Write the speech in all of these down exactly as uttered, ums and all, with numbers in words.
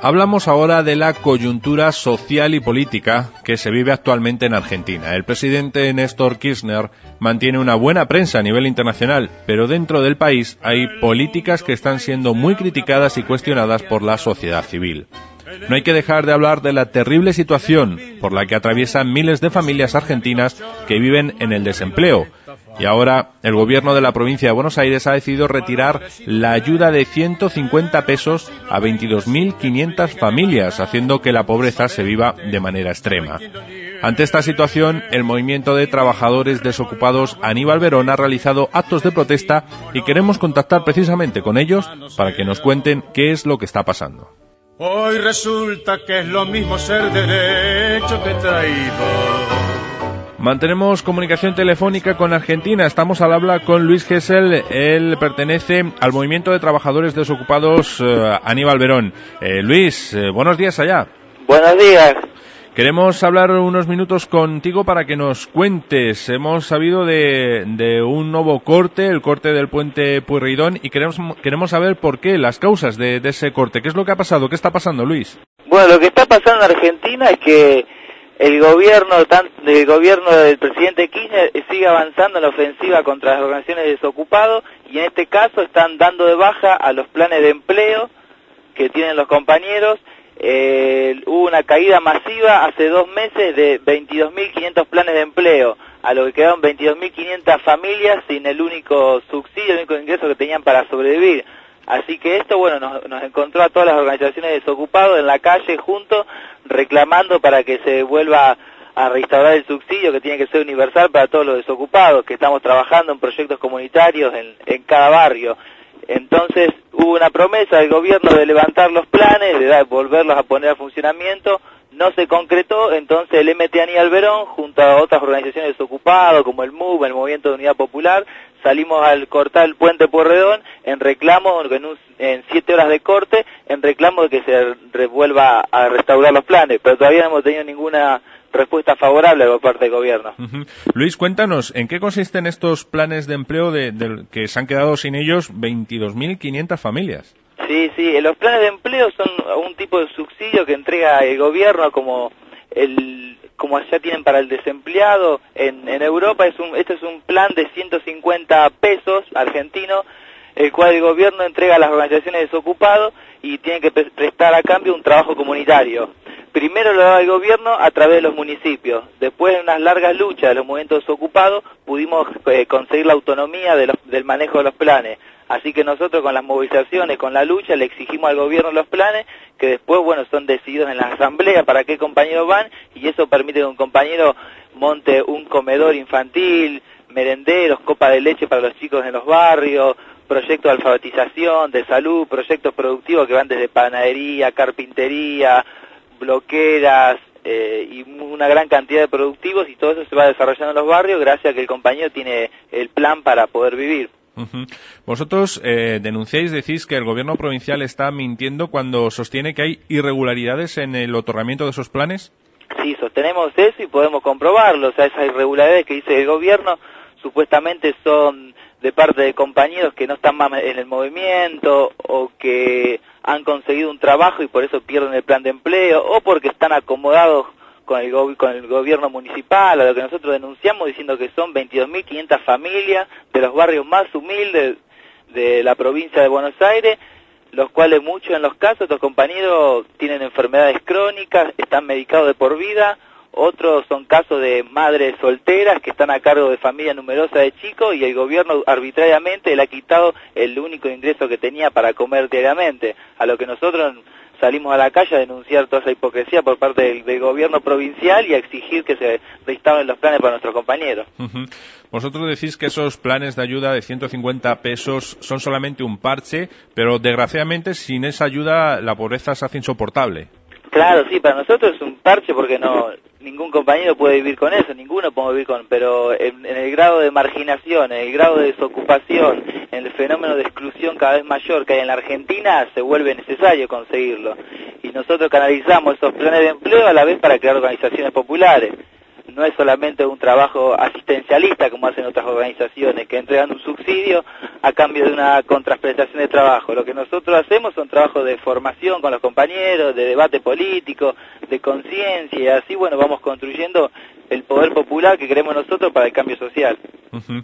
Hablamos ahora de la coyuntura social y política que se vive actualmente en Argentina. El presidente Néstor Kirchner mantiene una buena prensa a nivel internacional, pero dentro del país hay políticas que están siendo muy criticadas y cuestionadas por la sociedad civil. No hay que dejar de hablar de la terrible situación por la que atraviesan miles de familias argentinas que viven en el desempleo. Y ahora el gobierno de la provincia de Buenos Aires ha decidido retirar la ayuda de ciento cincuenta pesos a veintidós mil quinientas familias, haciendo que la pobreza se viva de manera extrema. Ante esta situación, el movimiento de trabajadores desocupados Aníbal Verón ha realizado actos de protesta y queremos contactar precisamente con ellos para que nos cuenten qué es lo que está pasando. Hoy resulta que es lo mismo ser derecho que traidor. Mantenemos comunicación telefónica con Argentina. Estamos al habla con Luis Gesell. Él pertenece al movimiento de trabajadores desocupados eh, Aníbal Verón. Eh, Luis, eh, buenos días allá. Buenos días. Queremos hablar unos minutos contigo para que nos cuentes. Hemos sabido de, de un nuevo corte, el corte del puente Pueyrredón, y queremos, queremos saber por qué, las causas de, de ese corte. ¿Qué es lo que ha pasado? ¿Qué está pasando, Luis? Bueno, lo que está pasando en Argentina es que el gobierno, tan, el gobierno del presidente Kirchner sigue avanzando en la ofensiva contra las organizaciones de desocupados, y en este caso están dando de baja a los planes de empleo que tienen los compañeros. Eh, hubo una caída masiva hace dos meses de veintidós mil quinientos planes de empleo, a lo que quedaron veintidós mil quinientas familias sin el único subsidio, el único ingreso que tenían para sobrevivir. Así que esto, bueno, nos, nos encontró a todas las organizaciones desocupados en la calle juntos, reclamando para que se vuelva a restaurar el subsidio, que tiene que ser universal para todos los desocupados, que estamos trabajando en proyectos comunitarios en, en cada barrio. Entonces hubo una promesa del gobierno de levantar los planes, de dar, volverlos a poner a funcionamiento, no se concretó. Entonces el M T Aníbal Verón, junto a otras organizaciones desocupadas como el M U V, el Movimiento de Unidad Popular, salimos al cortar el puente Pueyrredón en reclamo, en, un, en siete horas de corte, en reclamo de que se vuelva a restaurar los planes, pero todavía no hemos tenido ninguna respuesta favorable por parte del gobierno. Uh-huh. Luis, cuéntanos, ¿en qué consisten estos planes de empleo de, de que se han quedado sin ellos veintidós mil quinientas familias? Sí, sí, los planes de empleo son un tipo de subsidio que entrega el gobierno como el como allá tienen para el desempleado en, en Europa. Es un, este es un plan de ciento cincuenta pesos argentinos, el cual el gobierno entrega a las organizaciones desocupados y tiene que prestar a cambio un trabajo comunitario. Primero lo da el gobierno a través de los municipios. Después de unas largas luchas de los movimientos desocupados pudimos eh, conseguir la autonomía de los, del manejo de los planes. Así que nosotros con las movilizaciones, con la lucha, le exigimos al gobierno los planes, que después, bueno, son decididos en la asamblea para qué compañeros van, y eso permite que un compañero monte un comedor infantil, merenderos, copa de leche para los chicos en los barrios, proyectos de alfabetización, de salud, proyectos productivos que van desde panadería, carpintería, bloqueras, eh, y una gran cantidad de productivos, y todo eso se va desarrollando en los barrios gracias a que el compañero tiene el plan para poder vivir. Uh-huh. Vosotros eh, denunciáis, decís que el gobierno provincial está mintiendo cuando sostiene que hay irregularidades en el otorgamiento de esos planes. Sí, sostenemos eso y podemos comprobarlo. O sea, esas irregularidades que dice el gobierno supuestamente son de parte de compañeros que no están más en el movimiento, o que han conseguido un trabajo y por eso pierden el plan de empleo, o porque están acomodados con el, go con el gobierno municipal, a lo que nosotros denunciamos, diciendo que son veintidós mil quinientas familias de los barrios más humildes de la provincia de Buenos Aires, los cuales muchos en los casos, estos compañeros tienen enfermedades crónicas, están medicados de por vida. Otros son casos de madres solteras que están a cargo de familias numerosas de chicos, y el gobierno arbitrariamente le ha quitado el único ingreso que tenía para comer diariamente, a lo que nosotros salimos a la calle a denunciar toda esa hipocresía por parte del, del gobierno provincial y a exigir que se restauren los planes para nuestros compañeros. Uh-huh. Vosotros decís que esos planes de ayuda de ciento cincuenta pesos son solamente un parche, pero desgraciadamente sin esa ayuda la pobreza se hace insoportable. Claro, sí, para nosotros es un parche porque no ningún compañero puede vivir con eso, ninguno puede vivir con, pero en, en el grado de marginación, en el grado de desocupación, en el fenómeno de exclusión cada vez mayor que hay en la Argentina, se vuelve necesario conseguirlo. Y nosotros canalizamos esos planes de empleo a la vez para crear organizaciones populares. no es solamente un trabajo asistencialista como hacen otras organizaciones que entregan un subsidio a cambio de una contraprestación de trabajo. Lo que nosotros hacemos son trabajos de formación con los compañeros, de debate político, de conciencia, y así, bueno, vamos construyendo el poder popular que queremos nosotros para el cambio social. Uh-huh.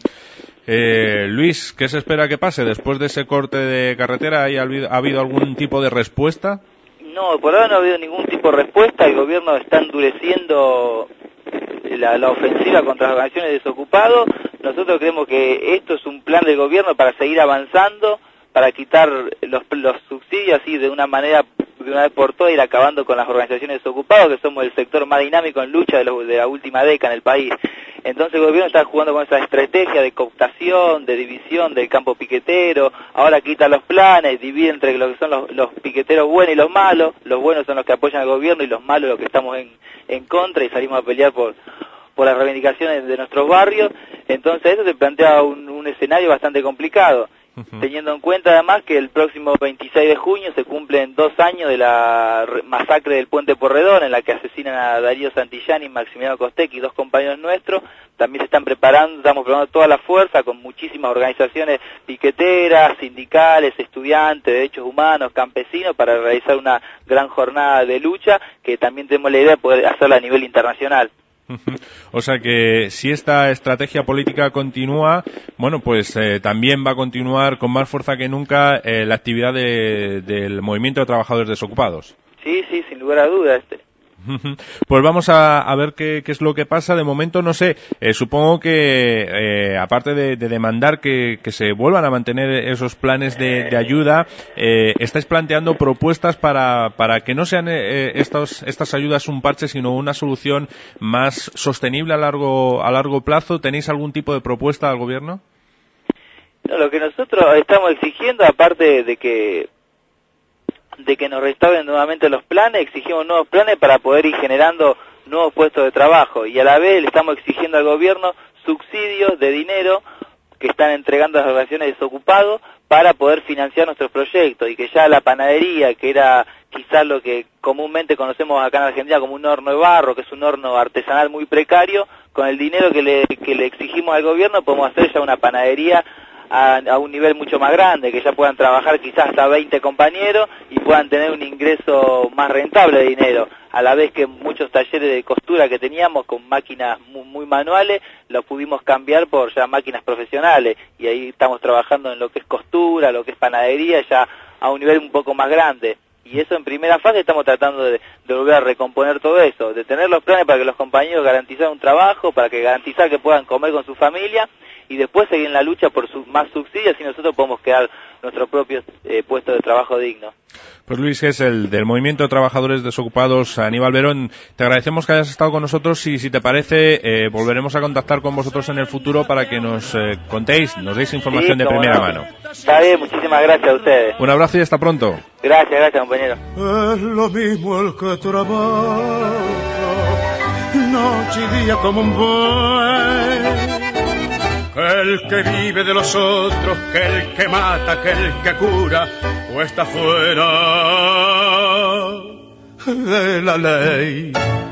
Eh, Luis, ¿qué se espera que pase después de ese corte de carretera? ¿Ha habido, ha habido algún tipo de respuesta? No, por ahora no ha habido ningún tipo de respuesta. El gobierno está endureciendo la, la ofensiva contra las organizaciones de desocupados. Nosotros creemos que esto es un plan del gobierno para seguir avanzando, para quitar los, los subsidios así de una manera, de una vez por todas, ir acabando con las organizaciones desocupadas, que somos el sector más dinámico en lucha de, los, de la última década en el país. Entonces el gobierno está jugando con esa estrategia de cooptación, de división del campo piquetero. Ahora quita los planes, divide entre lo que son los, los piqueteros buenos y los malos. Los buenos son los que apoyan al gobierno y los malos los que estamos en, en contra, y salimos a pelear por, por las reivindicaciones de nuestros barrios. Entonces eso se plantea un, un escenario bastante complicado. Uh-huh. Teniendo en cuenta además que el próximo veintiséis de junio se cumplen dos años de la masacre del Puente Porredón, en la que asesinan a Darío Santillán y Maximiliano Costecchi, dos compañeros nuestros. También se están preparando, estamos preparando toda la fuerza con muchísimas organizaciones piqueteras, sindicales, estudiantes, derechos humanos, campesinos, para realizar una gran jornada de lucha, que también tenemos la idea de poder hacerla a nivel internacional. O sea que si esta estrategia política continúa, bueno, pues eh, también va a continuar con más fuerza que nunca eh, la actividad de, del movimiento de trabajadores desocupados. Sí, sí, sin lugar a dudas. Este. Pues vamos a, a ver qué, qué es lo que pasa. De momento, no sé, eh, supongo que eh, aparte de, de demandar que, que se vuelvan a mantener esos planes de, de ayuda, eh, estáis planteando propuestas para, para que no sean eh, estos, estas ayudas un parche, sino una solución más sostenible a largo, a largo plazo. ¿Tenéis algún tipo de propuesta al gobierno? No, lo que nosotros estamos exigiendo, aparte de que de que nos restauren nuevamente los planes, exigimos nuevos planes para poder ir generando nuevos puestos de trabajo, y a la vez le estamos exigiendo al gobierno subsidios de dinero que están entregando las organizaciones desocupados para poder financiar nuestros proyectos, y que ya la panadería, que era quizás lo que comúnmente conocemos acá en Argentina como un horno de barro, que es un horno artesanal muy precario, con el dinero que le, que le exigimos al gobierno podemos hacer ya una panadería A, a un nivel mucho más grande, que ya puedan trabajar quizás hasta veinte compañeros y puedan tener un ingreso más rentable de dinero, a la vez que muchos talleres de costura que teníamos con máquinas muy, muy manuales los pudimos cambiar por ya máquinas profesionales, y ahí estamos trabajando en lo que es costura, lo que es panadería, ya a un nivel un poco más grande. Y eso en primera fase estamos tratando de, de volver a recomponer todo eso, de tener los planes para que los compañeros garantizar un trabajo, para que garantizar que puedan comer con su familia, y después seguir en la lucha por su, más subsidios, y nosotros podemos crear nuestro propio eh, puesto de trabajo digno. Pues Luis Gesell, del Movimiento de Trabajadores Desocupados, Aníbal Berón, te agradecemos que hayas estado con nosotros, y si te parece eh, volveremos a contactar con vosotros en el futuro para que nos eh, contéis, nos deis información sí, de primera no. mano. Está bien, muchísimas gracias a ustedes. Un abrazo y hasta pronto. Gracias, gracias compañero. Es lo mismo el que trabaja noche y día como un buey, que el que vive de los otros, que el que mata, que el que cura, o está fuera de la ley.